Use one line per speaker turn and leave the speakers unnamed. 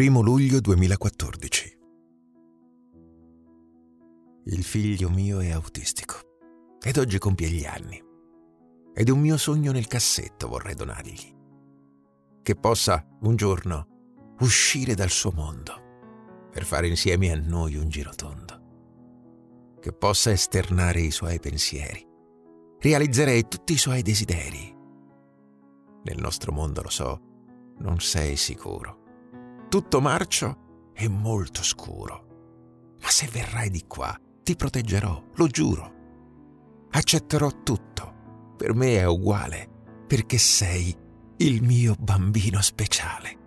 1 luglio 2014. Il figlio mio è autistico ed oggi compie gli anni. Ed è un mio sogno nel cassetto vorrei donargli. Che possa, un giorno, uscire dal suo mondo per fare insieme a noi un giro tondo. Che possa esternare i suoi pensieri. Realizzerei tutti i suoi desideri. Nel nostro mondo, lo so, non sei sicuro. Tutto marcio e molto scuro. Ma se verrai di qua, ti proteggerò, lo giuro. Accetterò tutto. Per me è uguale, perché sei il mio bambino speciale.